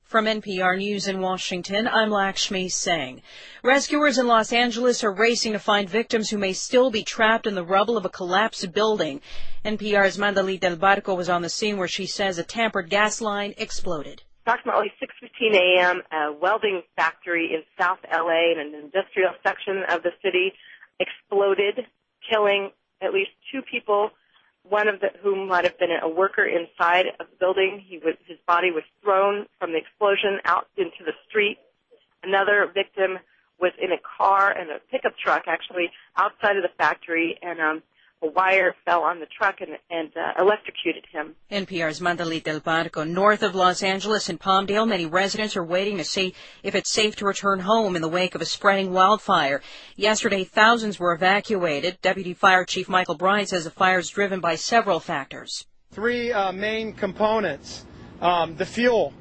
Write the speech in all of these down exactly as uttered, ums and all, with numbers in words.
From N P R News in Washington, I'm Lakshmi Singh. Rescuers in Los Angeles are racing to find victims who may still be trapped in the rubble of a collapsed building. N P R's Mandalit Del Barco was on the scene where she says a tampered gas line exploded. Approximately six fifteen a.m., a welding factory in South L A in an industrial section of the city exploded, killing at least two people, one of the, whom might have been a worker inside of the building. He was, his body was thrown from the explosion out into the street. Another victim was in a car and a pickup truck, actually, outside of the factory, and um, a wire fell on the truck and, and uh, electrocuted him. N P R's Mandalit Del Barco. North of Los Angeles in Palmdale, many residents are waiting to see if it's safe to return home in the wake of a spreading wildfire. Yesterday, thousands were evacuated. Deputy Fire Chief Michael Bryant says the fire is driven by several factors. Three uh, main components. Um, the fuel.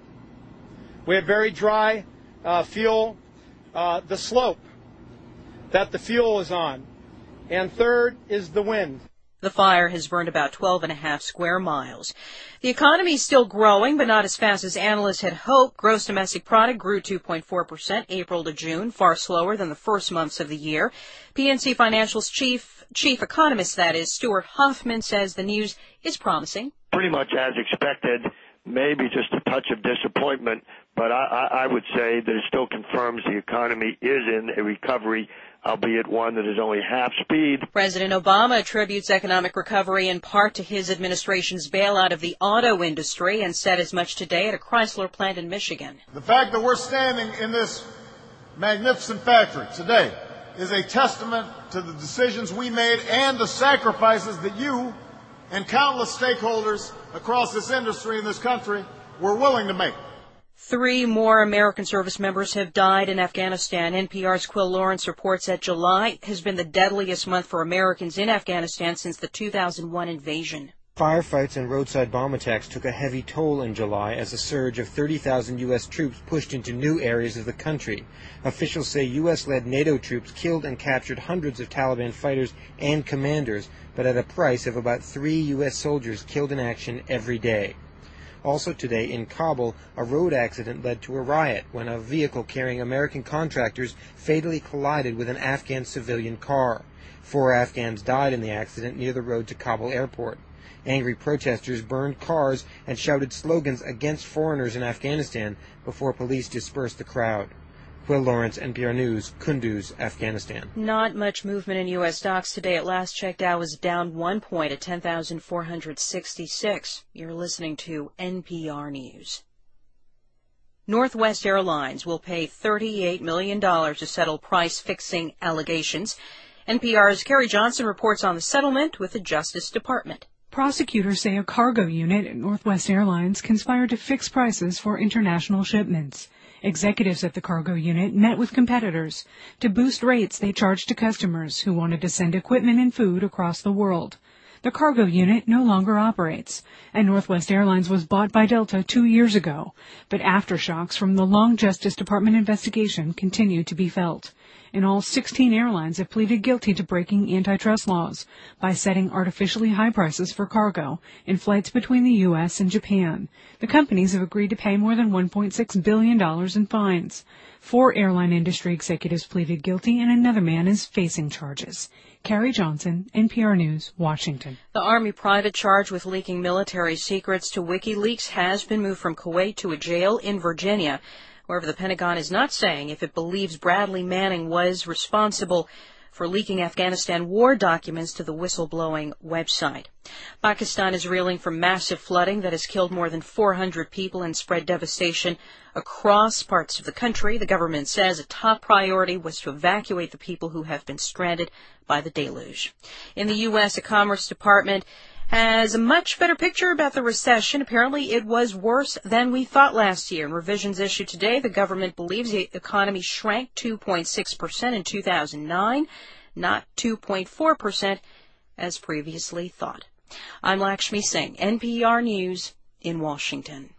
We have very dry uh, fuel. Uh, the slope that the fuel is on. And third is the wind. The fire has burned about twelve and a half square miles. The economy is still growing, but not as fast as analysts had hoped. Gross domestic product grew two point four percent April to June, far slower than the first months of the year. P N C Financial's chief, chief economist, that is, Stuart Hoffman, says the news is promising. Pretty much as expected, maybe just a touch of disappointment, but I, I, I would say that it still confirms the economy is in a recovery, albeit one that is only half speed. President Obama attributes economic recovery in part to his administration's bailout of the auto industry and said as much today at a Chrysler plant in Michigan. The fact that we're standing in this magnificent factory today is a testament to the decisions we made and the sacrifices that you and countless stakeholders across this industry in this country were willing to make. Three more American service members have died in Afghanistan. N P R's Quill Lawrence reports that July has been the deadliest month for Americans in Afghanistan since the two thousand one invasion. Firefights and roadside bomb attacks took a heavy toll in July as a surge of thirty thousand U S troops pushed into new areas of the country. Officials say U S-led NATO troops killed and captured hundreds of Taliban fighters and commanders, but at a price of about three U S soldiers killed in action every day. Also today in Kabul, a road accident led to a riot when a vehicle carrying American contractors fatally collided with an Afghan civilian car. Four Afghans died in the accident near the road to Kabul airport. Angry protesters burned cars and shouted slogans against foreigners in Afghanistan before police dispersed the crowd. Quill Lawrence, N P R News, Kunduz, Afghanistan. Not much movement in U S stocks today. At last check, Dow was down one point at ten thousand four hundred sixty-six. You're listening to N P R News. Northwest Airlines will pay thirty-eight million dollars to settle price-fixing allegations. N P R's Carrie Johnson reports on the settlement with the Justice Department. Prosecutors say a cargo unit at Northwest Airlines conspired to fix prices for international shipments. Executives at the cargo unit met with competitors to boost rates they charged to customers who wanted to send equipment and food across the world. The cargo unit no longer operates, and Northwest Airlines was bought by Delta two years ago, but aftershocks from the long Justice Department investigation continue to be felt. In all, sixteen airlines have pleaded guilty to breaking antitrust laws by setting artificially high prices for cargo in flights between the U S and Japan. The companies have agreed to pay more than one point six billion dollars in fines. Four airline industry executives pleaded guilty, and another man is facing charges. Carrie Johnson, N P R News, Washington. The Army private charged with leaking military secrets to WikiLeaks has been moved from Kuwait to a jail in Virginia. However, the Pentagon is not saying if it believes Bradley Manning was responsible for leaking Afghanistan war documents to the whistleblowing website. Pakistan is reeling from massive flooding that has killed more than four hundred people and spread devastation across parts of the country. The government says a top priority was to evacuate the people who have been stranded by the deluge. In the U S, the Commerce Department has a much better picture about the recession. Apparently, it was worse than we thought last year. In revisions issued today, the government believes the economy shrank two point six percent in two thousand nine, not two point four percent as previously thought. I'm Lakshmi Singh, N P R News in Washington.